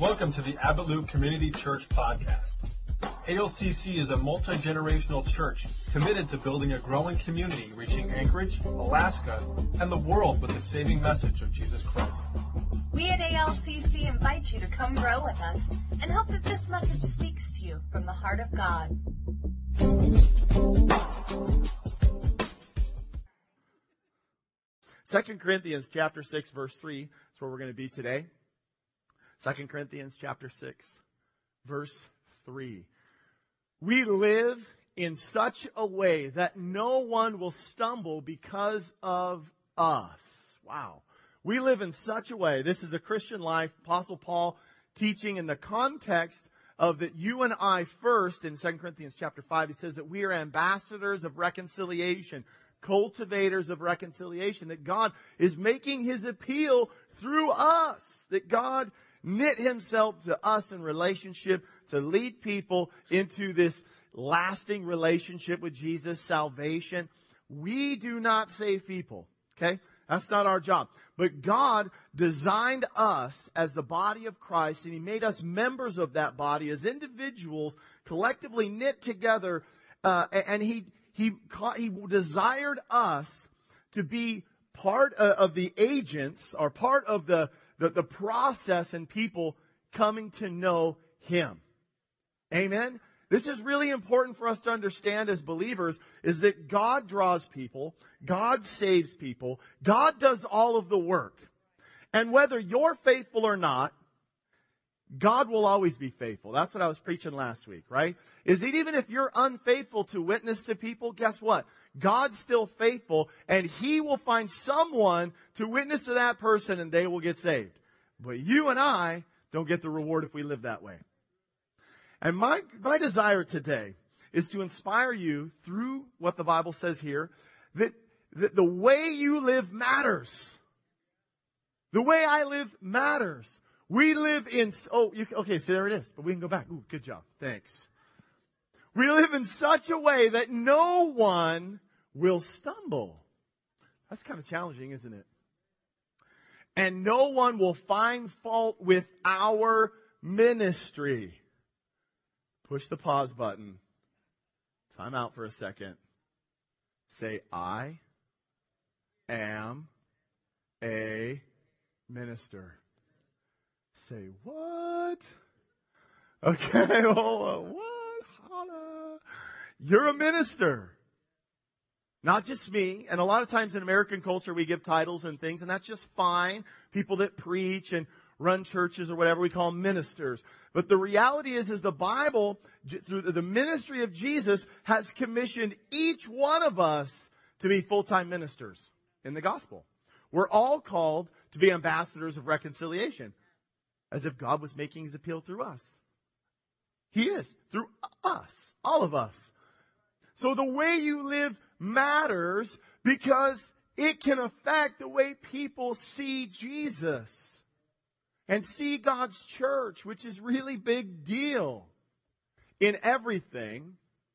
Welcome to the Abbott Community Church Podcast. ALCC is a multi-generational church committed to building a growing community reaching Anchorage, Alaska, and the world with the saving message of Jesus Christ. We at ALCC invite you to come grow with us and hope that this message speaks to you from the heart of God. 2 Corinthians chapter 6, verse 3 is where we're going to be today. 2 Corinthians chapter 6, verse 3. We live in such a way that no one will stumble because of us. Wow. We live in such a way. This is the Christian life. Apostle Paul teaching in the context of that you and I first in 2 Corinthians chapter 5, he says that we are ambassadors of reconciliation, cultivators of reconciliation, that God is making his appeal through us, that God knit himself to us in relationship to lead people into this lasting relationship with Jesus, salvation. We do not save people, okay? That's not our job. But God designed us as the body of Christ, and he made us members of that body as individuals collectively knit together, and he desired us to be part of the agents, or part of the process in people coming to know him. Amen? This is really important for us to understand as believers, is that God draws people, God saves people, God does all of the work. And whether you're faithful or not, God will always be faithful. That's what I was preaching last week, right? Is that even if you're unfaithful to witness to people, guess what? God's still faithful, and he will find someone to witness to that person and they will get saved. But you and I don't get the reward if we live that way. And my desire today is to inspire you through what the Bible says here, that the way you live matters. The way I live matters. We live in, okay, so there it is, but we can go back. Ooh, good job. Thanks. We live in such a way that no one will stumble. That's kind of challenging, isn't it? And no one will find fault with our ministry. Push the pause button. Time out for a second. Say, I am a minister. Say, what? Okay, hold on. What? Holla. You're a minister. Not just me. And a lot of times in American culture, we give titles and things, and that's just fine. People that preach and run churches or whatever, we call them ministers. But the reality is the Bible, through the ministry of Jesus, has commissioned each one of us to be full-time ministers in the gospel. We're all called to be ambassadors of reconciliation, as if God was making his appeal through us. He is, through us, all of us. So the way you live matters because it can affect the way people see Jesus and see God's church, which is really big deal. In everything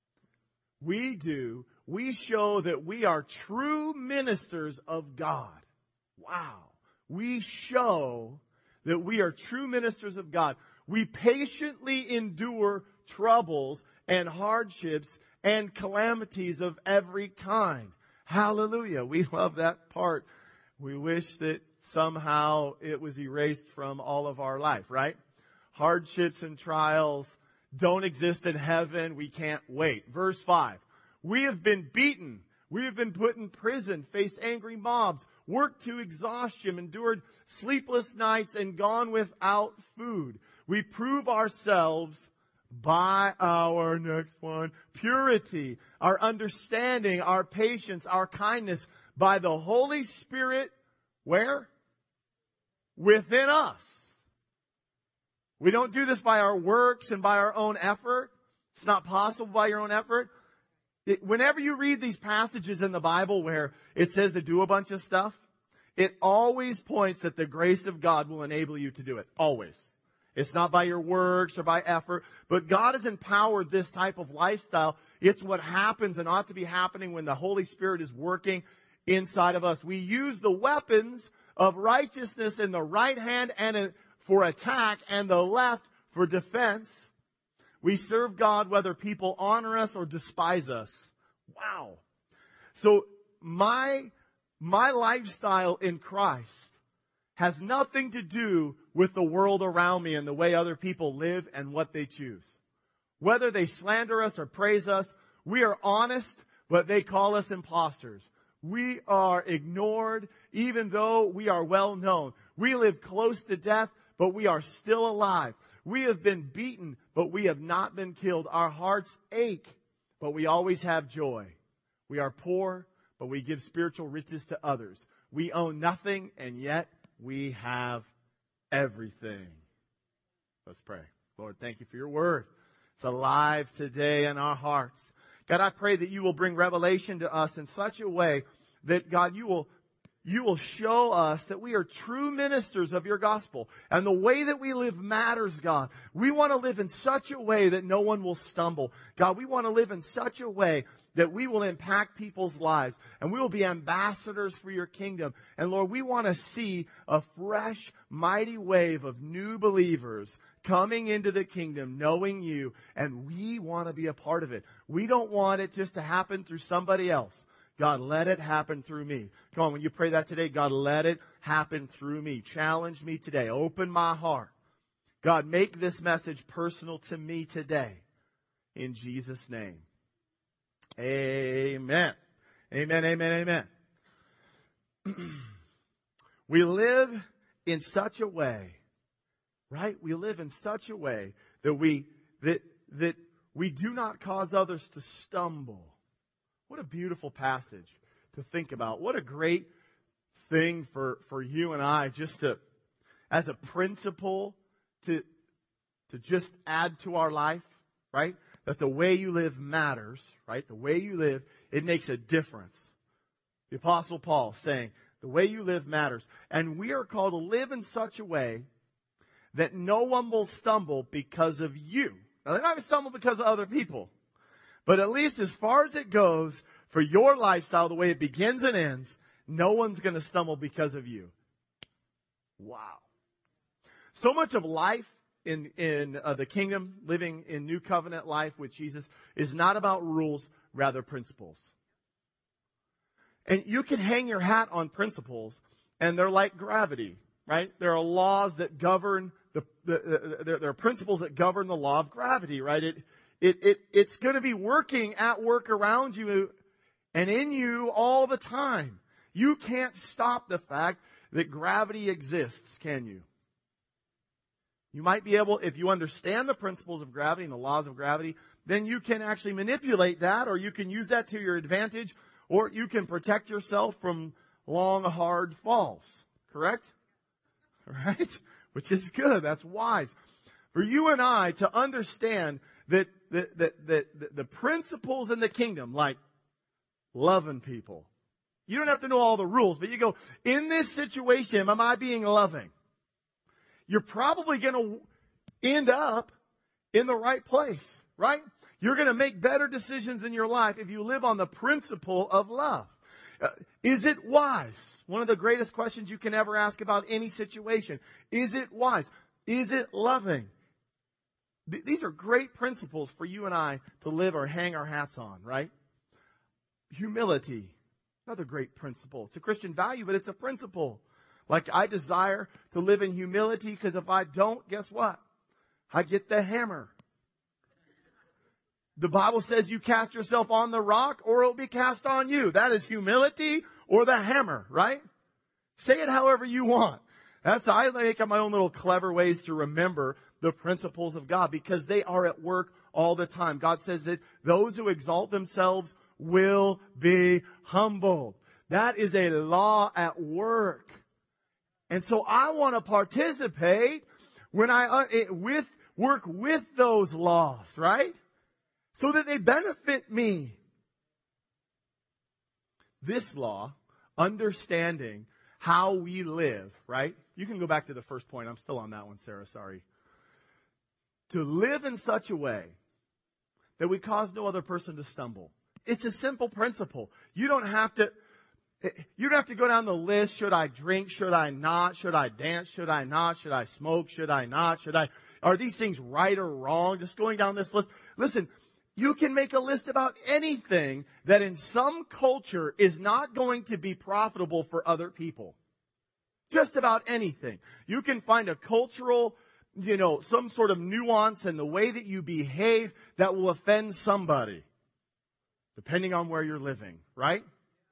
we do, we show that we are true ministers of God. Wow. We show that we are true ministers of God. We patiently endure troubles and hardships and calamities of every kind. Hallelujah. We love that part. We wish that somehow it was erased from all of our life, right? Hardships and trials don't exist in heaven. We can't wait. Verse 5. We have been beaten. We have been put in prison, faced angry mobs, worked to exhaustion, endured sleepless nights, and gone without food. We prove ourselves by our, next one, purity, our understanding, our patience, our kindness, by the Holy Spirit, where? Within us. We don't do this by our works and by our own effort. It's not possible by your own effort. Whenever you read these passages in the Bible where it says to do a bunch of stuff, it always points that the grace of God will enable you to do it. Always. It's not by your works or by effort, but God has empowered this type of lifestyle. It's what happens and ought to be happening when the Holy Spirit is working inside of us. We use the weapons of righteousness in the right hand and for attack and the left for defense. We serve God whether people honor us or despise us. Wow. So my lifestyle in Christ has nothing to do with the world around me and the way other people live and what they choose. Whether they slander us or praise us, we are honest, but they call us imposters. We are ignored, even though we are well known. We live close to death, but we are still alive. We have been beaten, but we have not been killed. Our hearts ache, but we always have joy. We are poor, but we give spiritual riches to others. We own nothing, and yet we have everything. Let's pray. Lord, thank you for your word. It's alive today in our hearts. God, I pray that you will bring revelation to us in such a way that, God, you will show us that we are true ministers of your gospel. And the way that we live matters, God. We want to live in such a way that no one will stumble. God, we want to live in such a way that we will impact people's lives. And we will be ambassadors for your kingdom. And Lord, we want to see a fresh, mighty wave of new believers coming into the kingdom, knowing you. And we want to be a part of it. We don't want it just to happen through somebody else. God, let it happen through me. Come on, when you pray that today, God, let it happen through me. Challenge me today. Open my heart. God, make this message personal to me today. In Jesus' name. Amen. Amen, amen, amen. We live in such a way, right? We live in such a way that we do not cause others to stumble. What a beautiful passage to think about. What a great thing for you and I just to, as a principle, to just add to our life, right? That the way you live matters, right? The way you live, it makes a difference. The Apostle Paul saying, the way you live matters. And we are called to live in such a way that no one will stumble because of you. Now, they're not going to stumble because of other people. But at least as far as it goes for your lifestyle, the way it begins and ends, no one's going to stumble because of you. Wow. So much of life in the kingdom, living in new covenant life with Jesus, is not about rules, rather principles. And you can hang your hat on principles, and they're like gravity, right? There are laws that govern there are principles that govern the law of gravity, right? It's going to be working at work around you and in you all the time. You can't stop the fact that gravity exists, can you? You might be able, if you understand the principles of gravity and the laws of gravity, then you can actually manipulate that, or you can use that to your advantage, or you can protect yourself from long, hard falls. Correct? Right? Which is good. That's wise. For you and I to understand that the principles in the kingdom, like loving people. You don't have to know all the rules, but you go, in this situation, am I being loving? You're probably going to end up in the right place, right? You're going to make better decisions in your life if you live on the principle of love. Is it wise? One of the greatest questions you can ever ask about any situation. Is it wise? Is it loving? These are great principles for you and I to live or hang our hats on, right? Humility, another great principle. It's a Christian value, but it's a principle. Like, I desire to live in humility because if I don't, guess what? I get the hammer. The Bible says you cast yourself on the rock or it will be cast on you. That is humility or the hammer, right? Say it however you want. I make up my own little clever ways to remember the principles of God because they are at work all the time. God says that those who exalt themselves will be humbled. That is a law at work. And so I want to participate when I work with those laws, right? So that they benefit me. This law, understanding how we live, right? You can go back to the first point. I'm still on that one, Sarah. Sorry. To live in such a way that we cause no other person to stumble. It's a simple principle. You don't have to, You don't have to go down the list. Should I drink? Should I not? Should I dance? Should I not? Should I smoke? Should I not? Are these things right or wrong? Just going down this list. Listen, you can make a list about anything that in some culture is not going to be profitable for other people. Just about anything. You can find a cultural, some sort of nuance in the way that you behave that will offend somebody, depending on where you're living, right?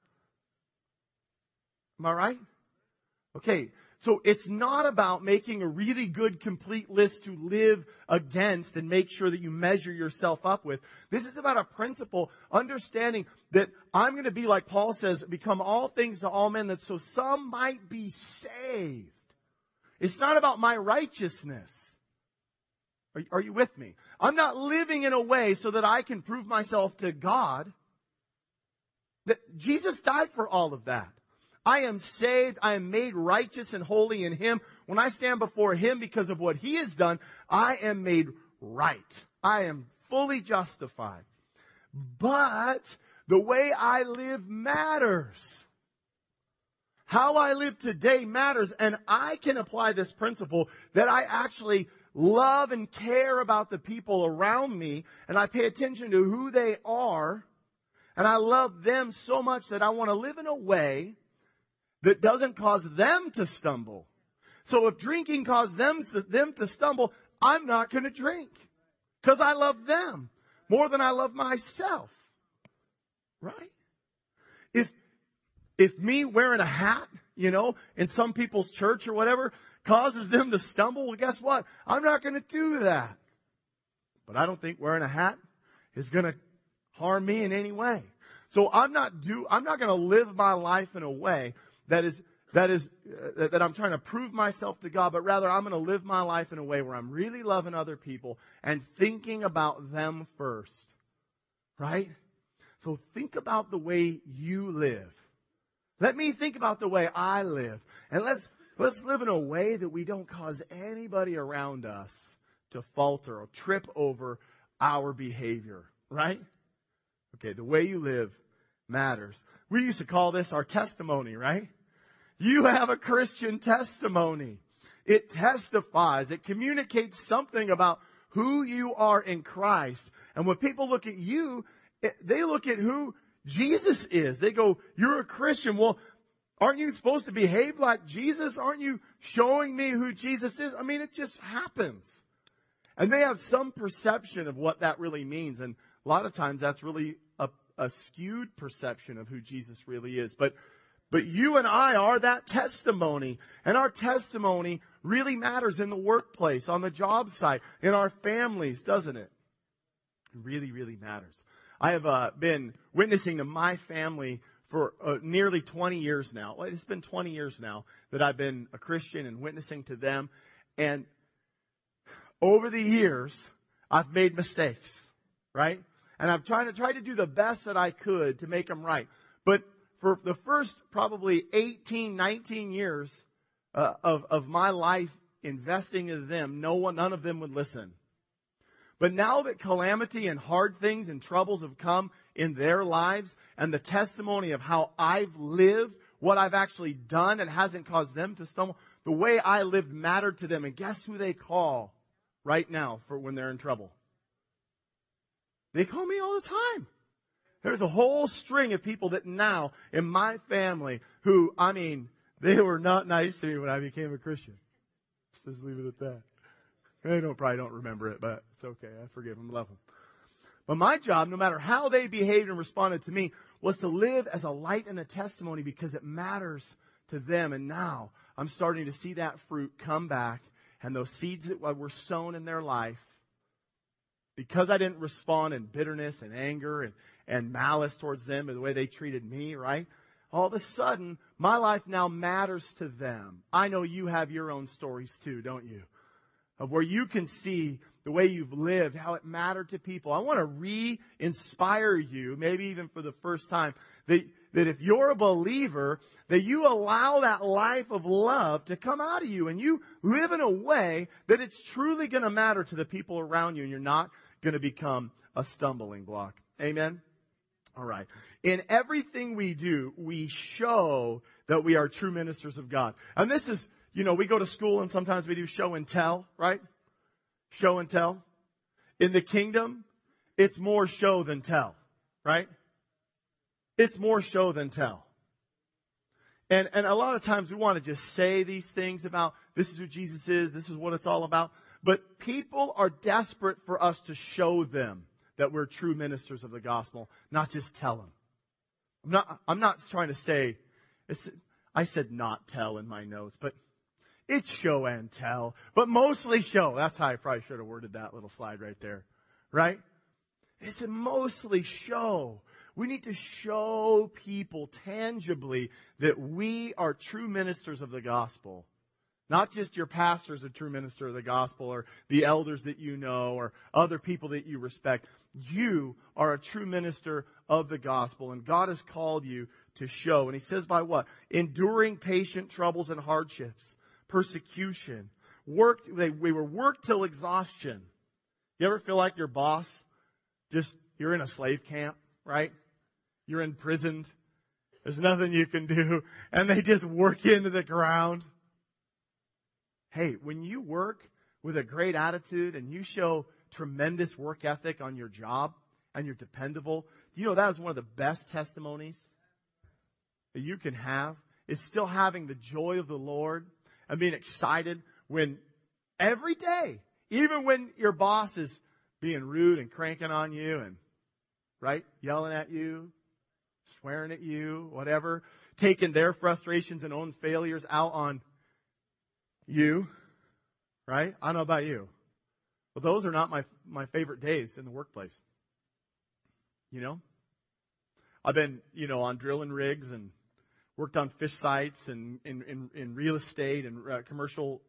Am I right? Okay, so it's not about making a really good, complete list to live against and make sure that you measure yourself up with. This is about a principle, understanding that I'm going to be, like Paul says, become all things to all men, that so some might be saved. It's not about my righteousness. Are you with me? I'm not living in a way so that I can prove myself to God. That Jesus died for all of that. I am saved. I am made righteous and holy in Him. When I stand before Him because of what He has done, I am made right. I am fully justified. But the way I live matters. How I live today matters. And I can apply this principle that I actually love and care about the people around me. And I pay attention to who they are. And I love them so much that I want to live in a way that doesn't cause them to stumble. So if drinking caused them to stumble, I'm not going to drink. Because I love them more than I love myself. Right? If me wearing a hat, in some people's church or whatever, causes them to stumble, well, guess what? I'm not going to do that. But I don't think wearing a hat is going to harm me in any way. So I'm not going to live my life in a way that I'm trying to prove myself to God, but rather I'm going to live my life in a way where I'm really loving other people and thinking about them first. Right? So think about the way you live. Let me think about the way I live. And let's live in a way that we don't cause anybody around us to falter or trip over our behavior. Right? Okay, the way you live matters. We used to call this our testimony, right? You have a Christian testimony. It testifies. It communicates something about who you are in Christ. And when people look at you, they look at who Jesus is. They go, you're a Christian. Well, aren't you supposed to behave like Jesus? Aren't you showing me who Jesus is? I mean, it just happens. And they have some perception of what that really means. And a lot of times that's really a skewed perception of who Jesus really is. But you and I are that testimony. And our testimony really matters in the workplace, on the job site, in our families, doesn't it? It really, really matters. I have been witnessing to my family for nearly 20 years now. Well, it's been 20 years now that I've been a Christian and witnessing to them. And over the years, I've made mistakes, right? And I've tried to do the best that I could to make them right. But for the first probably 18, 19 years of my life investing in them, none of them would listen. But now that calamity and hard things and troubles have come in their lives, and the testimony of how I've lived, what I've actually done, and hasn't caused them to stumble, the way I lived mattered to them. And guess who they call right now for when they're in trouble? They call me all the time. There's a whole string of people that now in my family who, they were not nice to me when I became a Christian. Let's just leave it at that. They probably don't remember it, but it's okay. I forgive them, love them. But my job, no matter how they behaved and responded to me, was to live as a light and a testimony because it matters to them. And now I'm starting to see that fruit come back, and those seeds that were sown in their life, because I didn't respond in bitterness and anger and malice towards them and the way they treated me, right? All of a sudden, my life now matters to them. I know you have your own stories too, don't you? Of where you can see the way you've lived, how it mattered to people. I want to re-inspire you, maybe even for the first time, that if you're a believer, that you allow that life of love to come out of you and you live in a way that it's truly going to matter to the people around you and you're not going to become a stumbling block. Amen? All right. In everything we do, we show that we are true ministers of God. And this is, we go to school and sometimes we do show and tell, right? Show and tell. In the kingdom, it's more show than tell, right? It's more show than tell. And a lot of times we want to just say these things about this is who Jesus is, this is what it's all about. But people are desperate for us to show them that we're true ministers of the gospel, not just tell them. I'm not trying to say, I said not tell in my notes, but it's show and tell, but mostly show. That's how I probably should have worded that little slide right there, right? It's mostly show. We need to show people tangibly that we are true ministers of the gospel. Not just your pastor is a true minister of the gospel or the elders that you know or other people that you respect. You are a true minister of the gospel, and God has called you to show. And he says by what? Enduring patient troubles and hardships, persecution, we were worked till exhaustion. You ever feel like your boss, you're in a slave camp, right? You're imprisoned. There's nothing you can do. And they just work you into the ground. Hey, when you work with a great attitude and you show tremendous work ethic on your job and you're dependable, that is one of the best testimonies that you can have, is still having the joy of the Lord and being excited when every day, even when your boss is being rude and cranking on you and, right, yelling at you, swearing at you, whatever, taking their frustrations and own failures out on you, right? I don't know about you, but those are not my favorite days in the workplace. I've been, on drilling rigs and worked on fish sites and in real estate and commercial,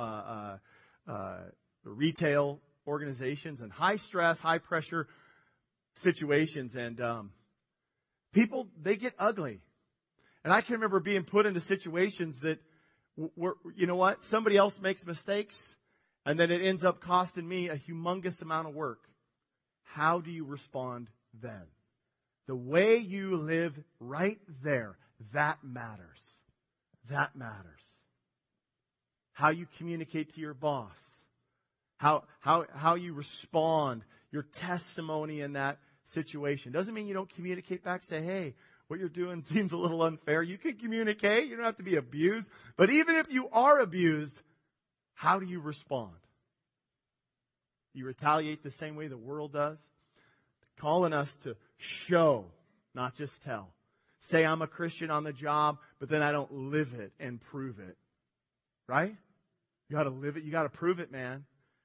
retail organizations and high stress, high pressure situations. And people, they get ugly. And I can remember being put into situations that somebody else makes mistakes and then it ends up costing me a humongous amount of work. How do you respond then? The way you live right there, that matters. That matters. How you communicate to your boss. How you respond, your testimony in that situation. Doesn't mean you don't communicate back, say, hey, what you're doing seems a little unfair. You can communicate. You don't have to be abused. But even if you are abused, how do you respond? You retaliate the same way the world does? Calling us to show, not just tell. Say I'm a Christian on the job, but then I don't live it and prove it. Right? You got to live it. You got to prove it, man.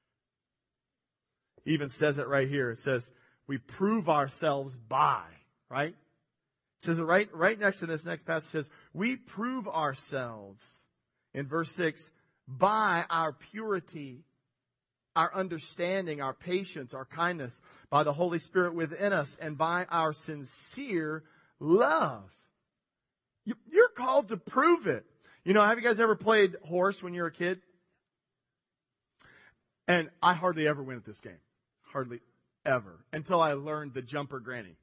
It even says it right here. It says, we prove ourselves by, right? It says it right next to this next passage. It says, we prove ourselves, in verse 6, by our purity, our understanding, our patience, our kindness, by the Holy Spirit within us, and by our sincere love. You're called to prove it. Have you guys ever played horse when you were a kid? And I hardly ever win at this game. Hardly ever. Until I learned the jumper granny.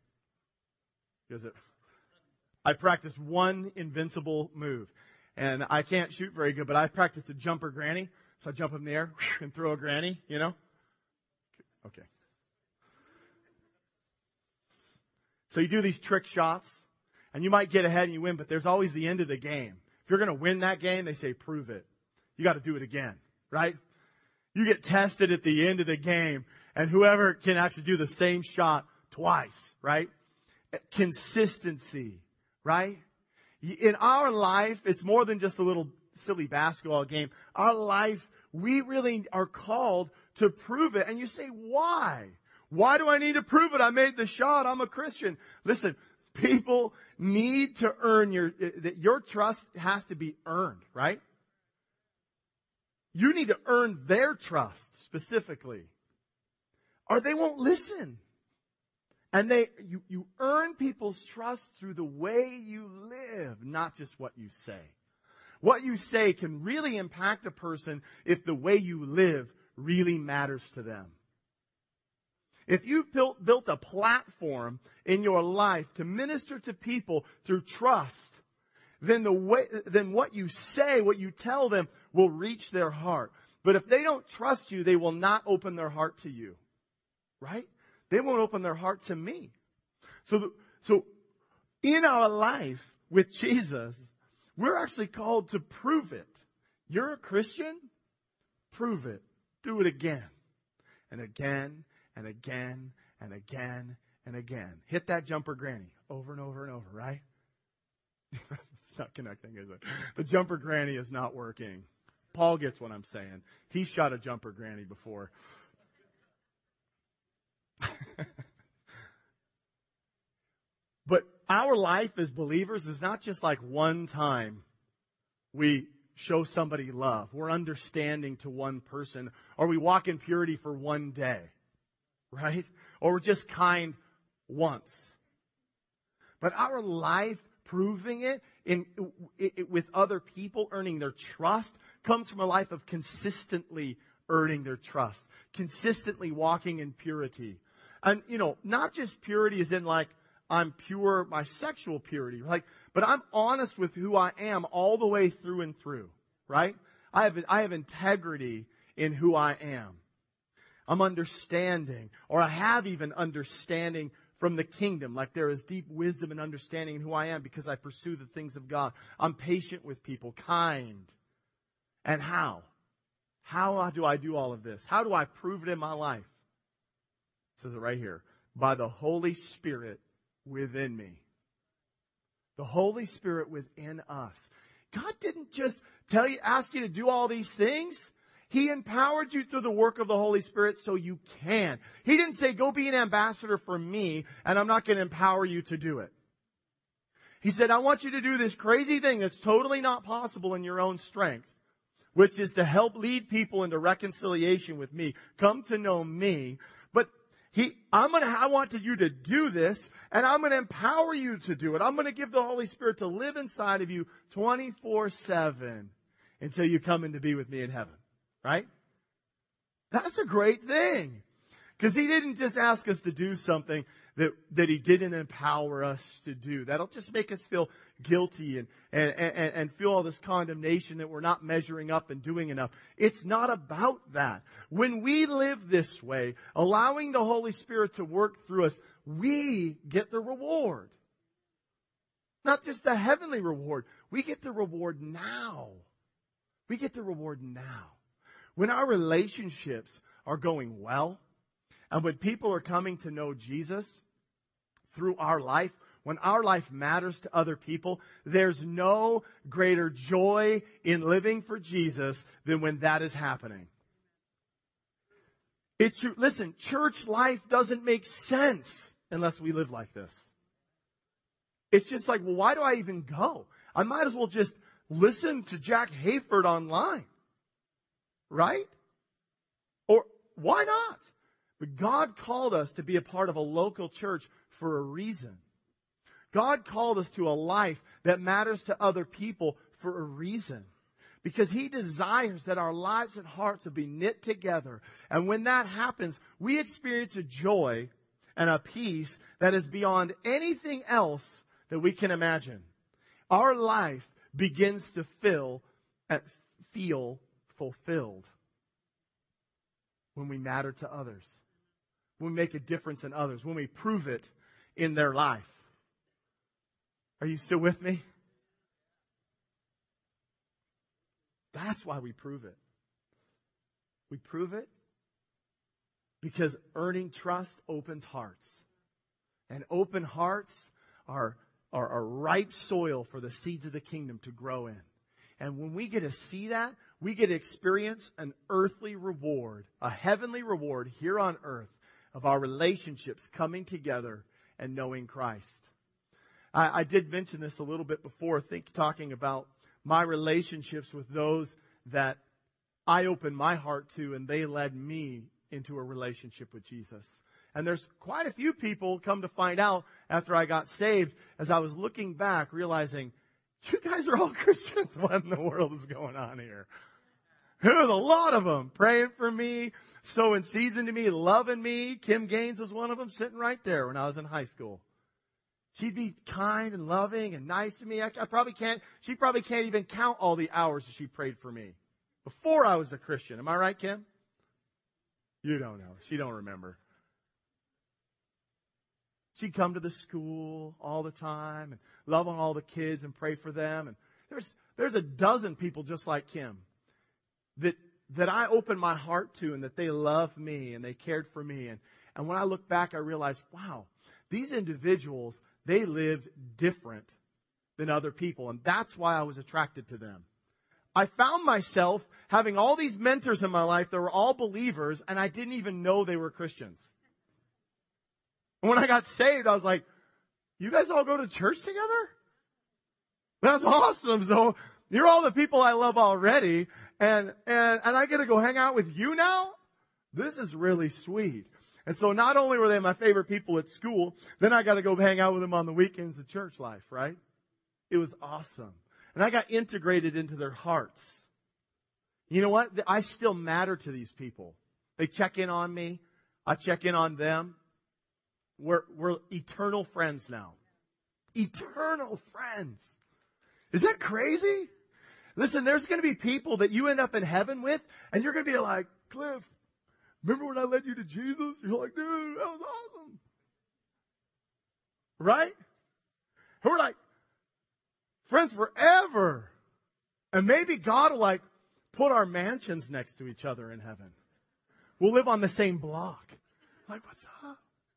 I practiced one invincible move. And I can't shoot very good, but I practiced a jumper granny. So I jump up in the air and throw a granny, Okay. So you do these trick shots, and you might get ahead and you win, but there's always the end of the game. If you're going to win that game, they say, prove it. You got to do it again, right? You get tested at the end of the game, and whoever can actually do the same shot twice, right? Consistency, right? In our life, it's more than just a little silly basketball game. Our life, we really are called to prove it. And you say, why? Why do I need to prove it? I made the shot. I'm a Christian. Listen, people need to earn your trust has to be earned, right? You need to earn their trust specifically, or they won't listen. And you earn people's trust through the way you live, not just what you say. What you say can really impact a person if the way you live really matters to them. if you've built a platform in your life to minister to people through trust, then what you say, what you tell them will reach their heart. But if they don't trust you, they will not open their heart to you. Right? They won't open their heart to me. So in our life with Jesus, we're actually called to prove it. You're a Christian? Prove it. Do it again. And again, and again, and again, and again. Hit that jumper granny over and over and over, right? It's not connecting, is it? The jumper granny is not working. Paul gets what I'm saying. He shot a jumper granny before. But our life as believers is not just like one time we show somebody love. We're understanding to one person, or we walk in purity for one day, right? Or we're just kind once. But our life proving it with other people, earning their trust, comes from a life of consistently earning their trust, consistently walking in purity. And, not just purity as in like, I'm pure, my sexual purity, but I'm honest with who I am all the way through and through, right? I have integrity in who I am. I'm understanding, or I have even understanding from the kingdom, like there is deep wisdom and understanding in who I am because I pursue the things of God. I'm patient with people, kind. And how? How do I do all of this? How do I prove it in my life? It says it right here. By the Holy Spirit within me. The Holy Spirit within us. God didn't just ask you to do all these things. He empowered you through the work of the Holy Spirit so you can. He didn't say, go be an ambassador for me, and I'm not going to empower you to do it. He said, I want you to do this crazy thing that's totally not possible in your own strength, which is to help lead people into reconciliation with me. Come to know me. But I want you to do this, and I'm going to empower you to do it. I'm going to give the Holy Spirit to live inside of you 24/7 until you come in to be with me in heaven. Right? That's a great thing. Because He didn't just ask us to do something that He didn't empower us to do. That'll just make us feel guilty and feel all this condemnation that we're not measuring up and doing enough. It's not about that. When we live this way, allowing the Holy Spirit to work through us, we get the reward. Not just the heavenly reward. We get the reward now. We get the reward now. When our relationships are going well, and when people are coming to know Jesus through our life, when our life matters to other people, there's no greater joy in living for Jesus than when that is happening. It's true. Listen, church life doesn't make sense unless we live like this. It's just like, well, why do I even go? I might as well just listen to Jack Hayford online. Right? Or why not? But God called us to be a part of a local church for a reason. God called us to a life that matters to other people for a reason. Because He desires that our lives and hearts will be knit together. And when that happens, we experience a joy and a peace that is beyond anything else that we can imagine. Our life begins to feel fulfilled when we matter to others, when we make a difference in others, when we prove it in their life. Are you still with me? That's why we prove it. We prove it because earning trust opens hearts. And open hearts are ripe soil for the seeds of the kingdom to grow in. And when we get to see that, we get to experience an earthly reward, a heavenly reward here on earth of our relationships coming together and knowing Christ. I did mention this a little bit before, talking about my relationships with those that I opened my heart to, and they led me into a relationship with Jesus. And there's quite a few people come to find out after I got saved, as I was looking back, realizing, you guys are all Christians. What in the world is going on here? There was a lot of them praying for me, sowing seeds into me, loving me. Kim Gaines was one of them, sitting right there when I was in high school. She'd be kind and loving and nice to me. She probably can't even count all the hours that she prayed for me before I was a Christian. Am I right, Kim? You don't know. She don't remember. She'd come to the school all the time and love on all the kids and pray for them. And there's a dozen people just like Kim that I opened my heart to, and that they loved me and they cared for me. And when I look back, I realized, wow, these individuals, they lived different than other people. And that's why I was attracted to them. I found myself having all these mentors in my life that were all believers, and I didn't even know they were Christians. And when I got saved, I was like, you guys all go to church together? That's awesome. So you're all the people I love already, and I get to go hang out with you now? This is really sweet. And so not only were they my favorite people at school, then I got to go hang out with them on the weekends at church life, right? It was awesome. And I got integrated into their hearts. You know what? I still matter to these people. They check in on me. I check in on them. We're eternal friends now. Eternal friends. Is that crazy? Listen, there's going to be people that you end up in heaven with, and you're going to be like, Cliff, remember when I led you to Jesus? You're like, dude, that was awesome. Right? And we're like, friends forever. And maybe God will put our mansions next to each other in heaven. We'll live on the same block. Like, what's up?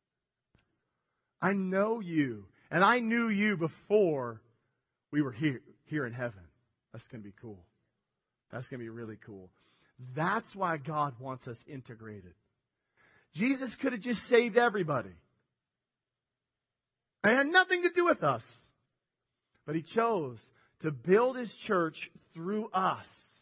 I know you. And I knew you before we were here in heaven. That's going to be cool. That's going to be really cool. That's why God wants us integrated. Jesus could have just saved everybody. It had nothing to do with us. But He chose to build His church through us.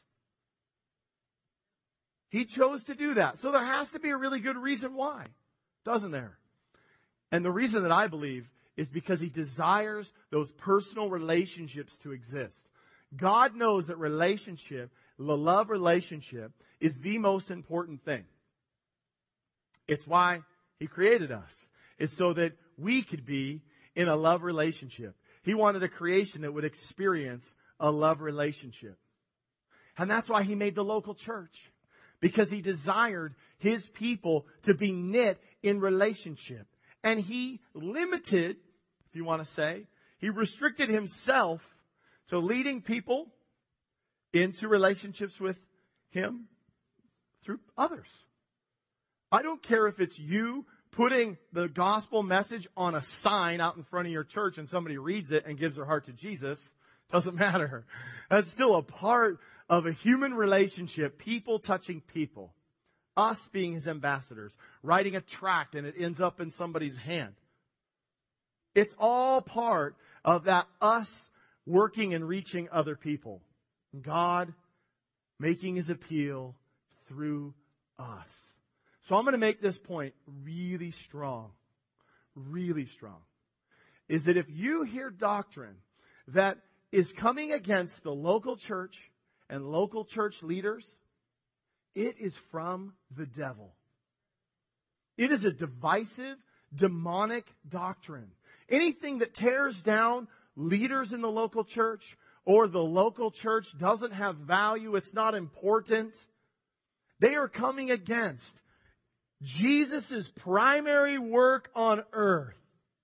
He chose to do that. So there has to be a really good reason why, doesn't there? And the reason that I believe is because He desires those personal relationships to exist. God knows that the love relationship, is the most important thing. It's why He created us. It's so that we could be in a love relationship. He wanted a creation that would experience a love relationship. And that's why He made the local church. Because He desired His people to be knit in relationship. And He limited, if you want to say, He restricted Himself to leading people into relationships with Him through others. I don't care if it's you putting the gospel message on a sign out in front of your church and somebody reads it and gives their heart to Jesus. Doesn't matter. That's still a part of a human relationship, people touching people. Us being His ambassadors, writing a tract and it ends up in somebody's hand. It's all part of that us working and reaching other people. God making His appeal through us. So I'm going to make this point really strong. Really strong. Is that if you hear doctrine that is coming against the local church and local church leaders, it is from the devil. It is a divisive, demonic doctrine. Anything that tears down leaders in the local church, or the local church doesn't have value, it's not important, they are coming against Jesus' primary work on earth.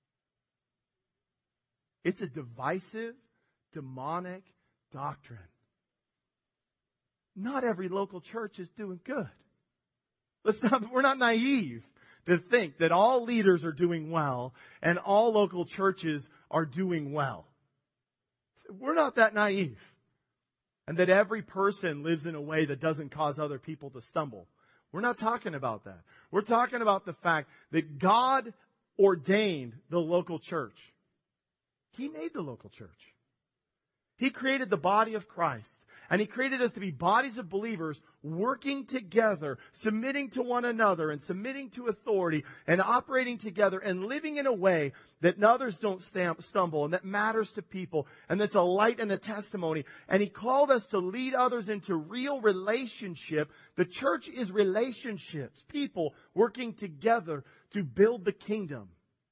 It's a divisive, demonic doctrine. Not every local church is doing good. We're not naive to think that all leaders are doing well and all local churches are doing well. We're not that naive. And that every person lives in a way that doesn't cause other people to stumble. We're not talking about that. We're talking about the fact that God ordained the local church. He made the local church. He created the body of Christ. And He created us to be bodies of believers working together, submitting to one another and submitting to authority and operating together and living in a way that others don't stumble and that matters to people and that's a light and a testimony. And He called us to lead others into real relationship. The church is relationships, people working together to build the kingdom.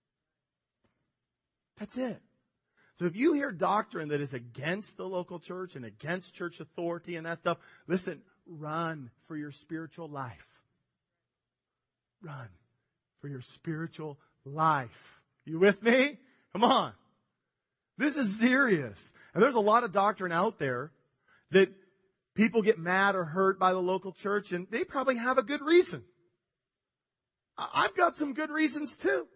That's it. So if you hear doctrine that is against the local church and against church authority and that stuff, listen, run for your spiritual life. Run for your spiritual life. You with me? Come on. This is serious. And there's a lot of doctrine out there that people get mad or hurt by the local church, and they probably have a good reason. I've got some good reasons too.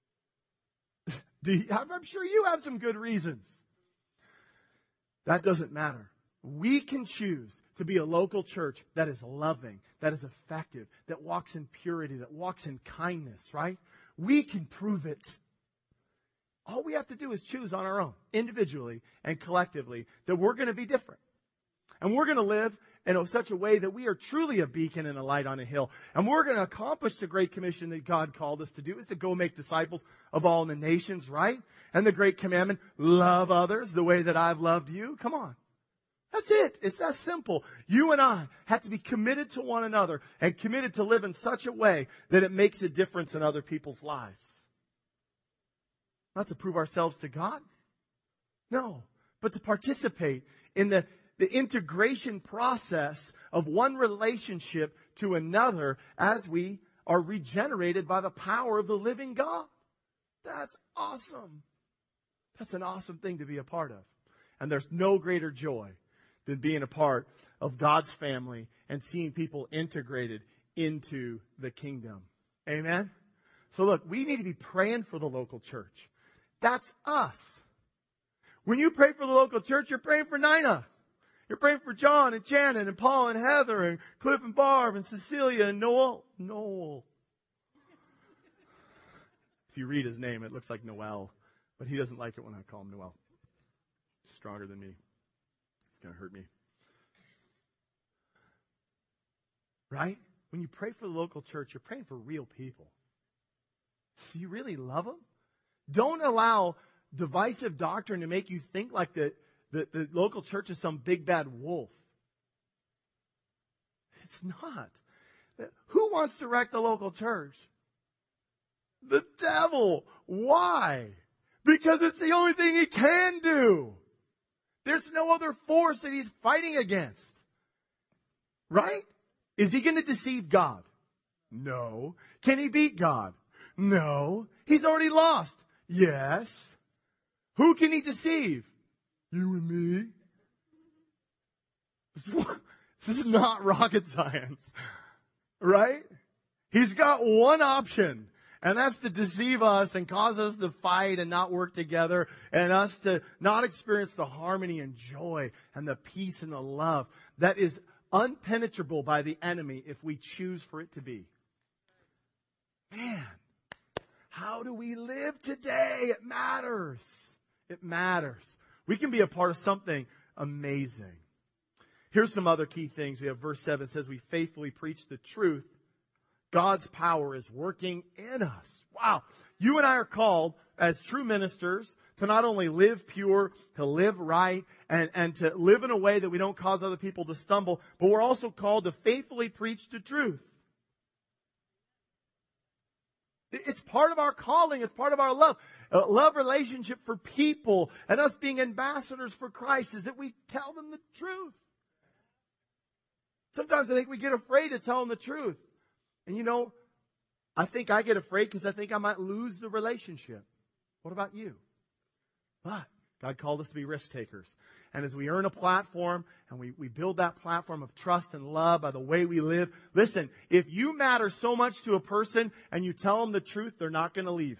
I'm sure you have some good reasons. That doesn't matter. We can choose to be a local church that is loving, that is effective, that walks in purity, that walks in kindness, right? We can prove it. All we have to do is choose on our own, individually and collectively, that we're going to be different. And we're going to live in such a way that we are truly a beacon and a light on a hill. And we're going to accomplish the great commission that God called us to do, is to go make disciples of all the nations, right? And the great commandment, love others the way that I've loved you. Come on. That's it. It's that simple. You and I have to be committed to one another and committed to live in such a way that it makes a difference in other people's lives. Not to prove ourselves to God. No, but to participate in the integration process of one relationship to another as we are regenerated by the power of the living God. That's awesome. That's an awesome thing to be a part of. And there's no greater joy than being a part of God's family and seeing people integrated into the kingdom. Amen? So look, we need to be praying for the local church. That's us. When you pray for the local church, you're praying for Nina. You're praying for John and Shannon and Paul and Heather and Cliff and Barb and Cecilia and Noel. If you read his name, it looks like Noel. But he doesn't like it when I call him Noel. He's stronger than me. It's going to hurt me. Right? When you pray for the local church, you're praying for real people. Do you really love them? Don't allow divisive doctrine to make you think like the local church is some big bad wolf. It's not. Who wants to wreck the local church? The devil. Why? Because it's the only thing he can do. There's no other force that he's fighting against. Right? Is he going to deceive God? No. Can he beat God? No. He's already lost. Yes. Who can he deceive? You and me. This is not rocket science. Right? He's got one option. And that's to deceive us and cause us to fight and not work together and us to not experience the harmony and joy and the peace and the love that is unpenetrable by the enemy if we choose for it to be. Man, how do we live today? It matters. It matters. We can be a part of something amazing. Here's some other key things. We have verse 7 says we faithfully preach the truth. God's power is working in us. Wow. You and I are called as true ministers to not only live pure, to live right, and to live in a way that we don't cause other people to stumble, but we're also called to faithfully preach the truth. It's part of our calling. It's part of our love. Love relationship for people and us being ambassadors for Christ is that we tell them the truth. Sometimes I think we get afraid to tell them the truth. And you know, I think I get afraid because I think I might lose the relationship. What about you? But God called us to be risk takers. And as we earn a platform and we build that platform of trust and love by the way we live, listen, if you matter so much to a person and you tell them the truth, they're not going to leave.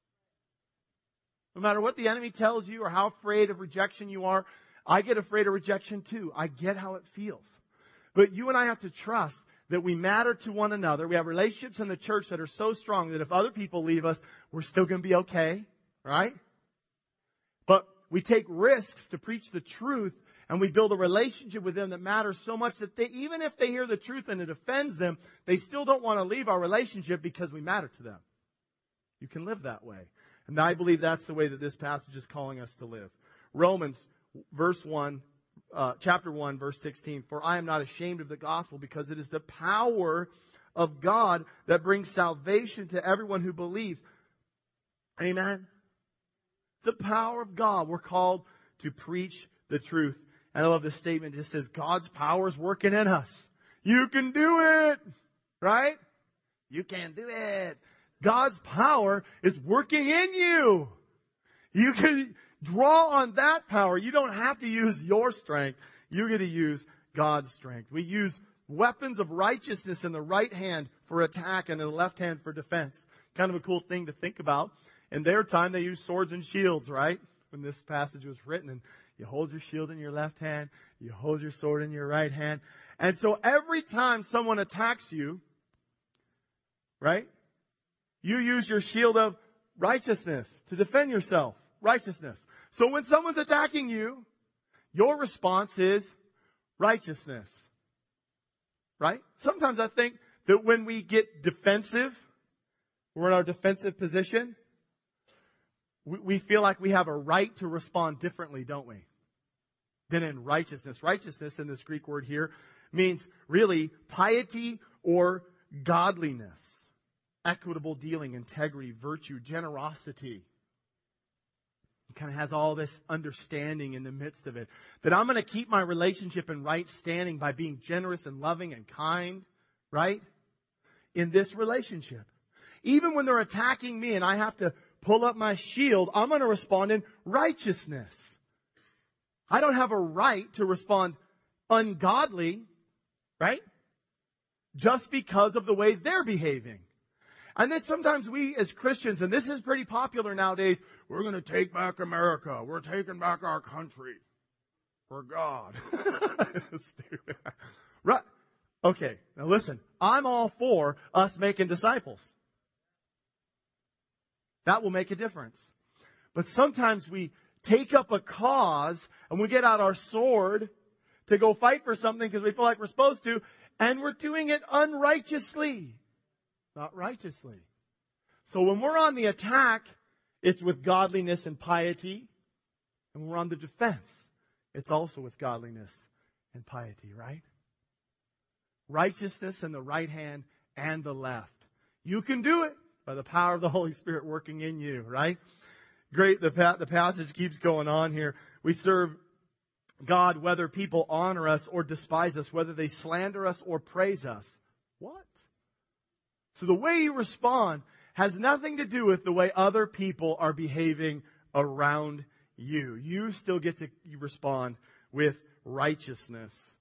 No matter what the enemy tells you or how afraid of rejection you are, I get afraid of rejection too. I get how it feels. But you and I have to trust that we matter to one another. We have relationships in the church that are so strong that if other people leave us, we're still going to be okay, right? But We take risks to preach the truth, and we build a relationship with them that matters so much that even if they hear the truth and it offends them, they still don't want to leave our relationship because we matter to them. You can live that way. And I believe that's the way that this passage is calling us to live. Romans chapter 1, verse 16. For I am not ashamed of the gospel, because it is the power of God that brings salvation to everyone who believes. Amen. The power of God. We're called to preach the truth. And I love this statement. It just says, God's power is working in us. You can do it. Right? You can do it. God's power is working in you. You can draw on that power. You don't have to use your strength. You're going to use God's strength. We use weapons of righteousness in the right hand for attack and in the left hand for defense. Kind of a cool thing to think about. In their time, they used swords and shields, right? When this passage was written, and you hold your shield in your left hand, you hold your sword in your right hand. And so every time someone attacks you, right, you use your shield of righteousness to defend yourself. Righteousness. So when someone's attacking you, your response is righteousness. Right? Sometimes I think that when we get defensive, we're in our defensive position, we feel like we have a right to respond differently, don't we? Than in righteousness. Righteousness in this Greek word here means really piety or godliness. Equitable dealing, integrity, virtue, generosity. It kind of has all this understanding in the midst of it. That I'm going to keep my relationship in right standing by being generous and loving and kind, right? In this relationship. Even when they're attacking me and I have to pull up my shield, I'm going to respond in righteousness. I don't have a right to respond ungodly, right? Just because of the way they're behaving. And then sometimes we as Christians, and this is pretty popular nowadays, we're going to take back America. We're taking back our country for God. Stupid. Right. Okay. Now listen, I'm all for us making disciples. That will make a difference. But sometimes we take up a cause and we get out our sword to go fight for something because we feel like we're supposed to, and we're doing it unrighteously. Not righteously. So when we're on the attack, it's with godliness and piety. And when we're on the defense, it's also with godliness and piety, right? Righteousness in the right hand and the left. You can do it by the power of the Holy Spirit working in you, right? Great. The passage keeps going on here. We serve God whether people honor us or despise us, whether they slander us or praise us. What? So the way you respond has nothing to do with the way other people are behaving around you. You still get to respond with righteousness.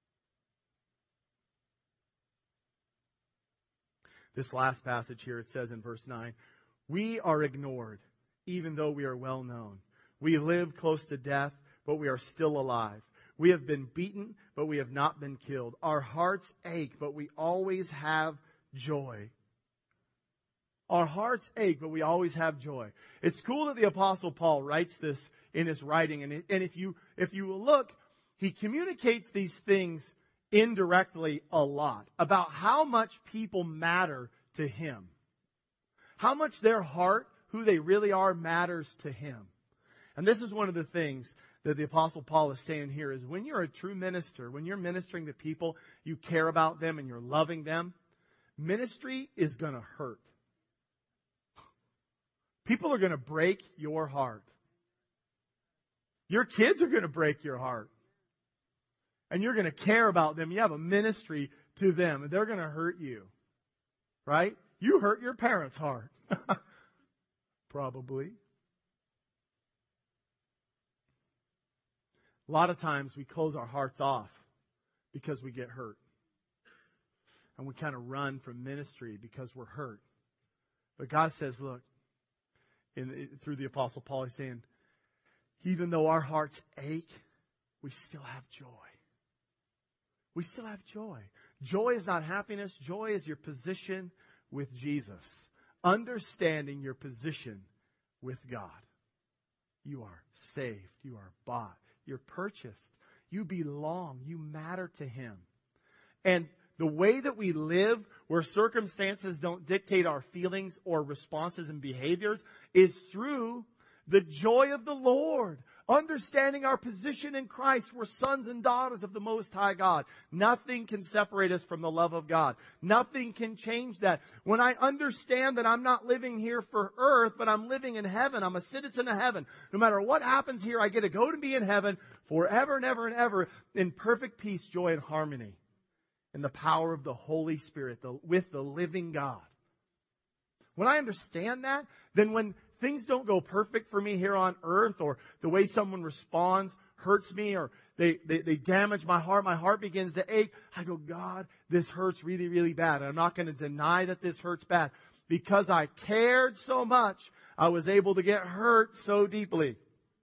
This last passage here, it says in verse 9, we are ignored, even though we are well known. We live close to death, but we are still alive. We have been beaten, but we have not been killed. Our hearts ache, but we always have joy. Our hearts ache, but we always have joy. It's cool that the Apostle Paul writes this in his writing. And if you look, he communicates these things indirectly a lot about how much people matter to him. How much their heart, who they really are, matters to him. And this is one of the things that the Apostle Paul is saying here is when you're a true minister, when you're ministering to people, you care about them and you're loving them, ministry is going to hurt. People are going to break your heart. Your kids are going to break your heart. And you're going to care about them. You have a ministry to them, and they're going to hurt you. Right? You hurt your parents' heart. Probably. A lot of times we close our hearts off because we get hurt. And we kind of run from ministry because we're hurt. But God says, look, through the Apostle Paul, he's saying, even though our hearts ache, we still have joy. We still have joy. Joy is not happiness. Joy is your position with Jesus. Understanding your position with God. You are saved. You are bought. You're purchased. You belong. You matter to Him. And the way that we live, where circumstances don't dictate our feelings or responses and behaviors, is through the joy of the Lord. Understanding our position in Christ, we're sons and daughters of the Most High God. Nothing can separate us from the love of God. Nothing can change that. When I understand that I'm not living here for earth, but I'm living in heaven, I'm a citizen of heaven. No matter what happens here, I get to go to be in heaven forever and ever and ever in perfect peace, joy, and harmony. In the power of the Holy Spirit, with the living God. When I understand that, then when things don't go perfect for me here on earth, or the way someone responds hurts me, or they damage my heart begins to ache, I go, God, this hurts really, really bad. And I'm not going to deny that this hurts bad. Because I cared so much, I was able to get hurt so deeply.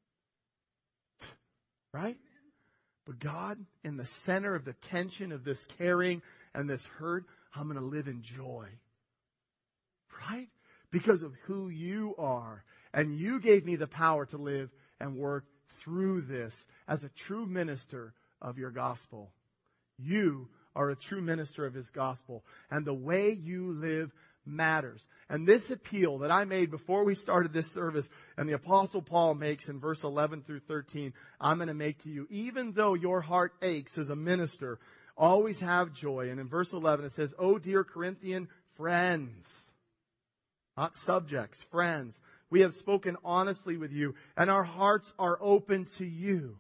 Right? But God, in the center of the tension of this caring and this hurt, I'm going to live in joy. Right? Because of who you are. And you gave me the power to live and work through this as a true minister of your gospel. You are a true minister of His gospel. And the way you live matters. And this appeal that I made before we started this service, and the Apostle Paul makes in verse 11 through 13, I'm going to make to you. Even though your heart aches as a minister, always have joy. And in verse 11 it says, "Oh, dear Corinthian friends," not subjects, friends, "we have spoken honestly with you, and our hearts are open to you.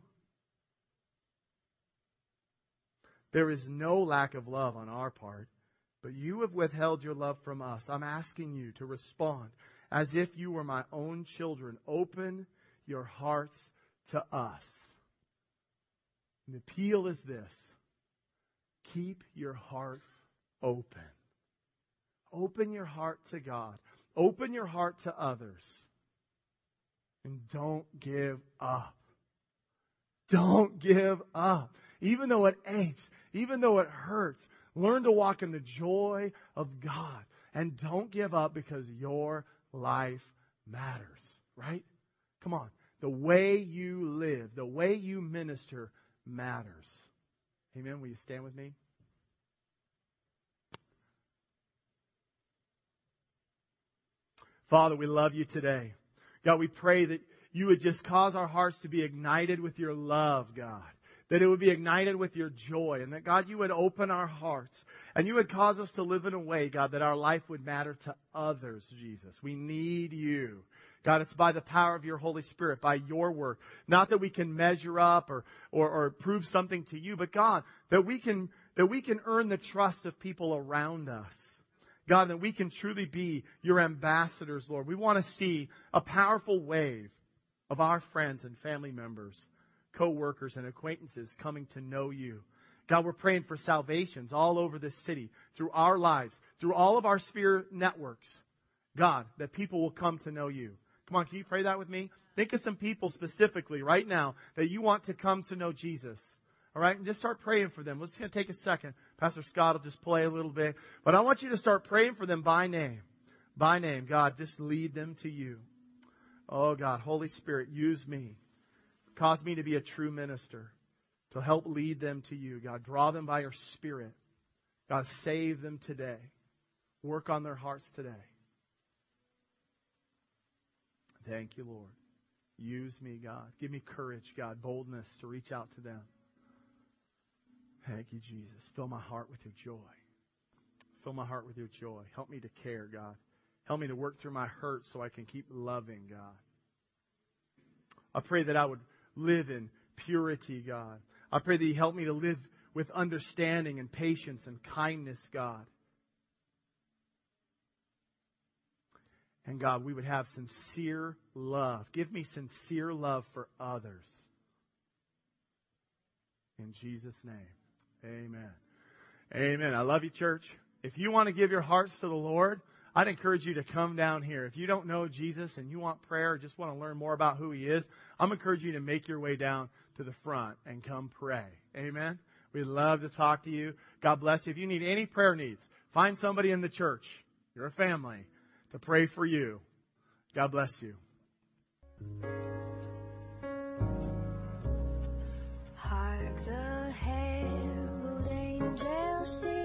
There is no lack of love on our part, but you have withheld your love from us. I'm asking you to respond as if you were my own children. Open your hearts to us." And the appeal is this: keep your heart open. Open your heart to God. Open your heart to others. And don't give up. Don't give up. Even though it aches, even though it hurts, learn to walk in the joy of God. And don't give up, because your life matters. Right? Come on. The way you live, the way you minister matters. Amen. Will you stand with me? Father, we love you today. God, we pray that you would just cause our hearts to be ignited with your love, God. That it would be ignited with your joy. And that, God, you would open our hearts. And you would cause us to live in a way, God, that our life would matter to others, Jesus. We need you. God, it's by the power of your Holy Spirit, by your work. Not that we can measure up or prove something to you, but God, that we can earn the trust of people around us. God, that we can truly be your ambassadors, Lord. We want to see a powerful wave of our friends and family members, co-workers and acquaintances coming to know you. God, we're praying for salvations all over this city, through our lives, through all of our sphere networks. God, that people will come to know you. Come on, can you pray that with me? Think of some people specifically right now that you want to come to know Jesus. All right, and just start praying for them. It's going to take a second. Pastor Scott will just play a little bit. But I want you to start praying for them by name. By name. God, just lead them to you. Oh, God, Holy Spirit, use me. Cause me to be a true minister, to help lead them to you. God, draw them by your Spirit. God, save them today. Work on their hearts today. Thank you, Lord. Use me, God. Give me courage, God, boldness to reach out to them. Thank you, Jesus. Fill my heart with your joy. Fill my heart with your joy. Help me to care, God. Help me to work through my hurt so I can keep loving, God. I pray that I would live in purity, God. I pray that you help me to live with understanding and patience and kindness, God. And God, we would have sincere love. Give me sincere love for others. In Jesus' name. Amen. Amen. I love you, church. If you want to give your hearts to the Lord, I'd encourage you to come down here. If you don't know Jesus and you want prayer or just want to learn more about who He is, I'm encouraging you to make your way down to the front and come pray. Amen. We'd love to talk to you. God bless you. If you need any prayer needs, find somebody in the church, your family, to pray for you. God bless you. JLC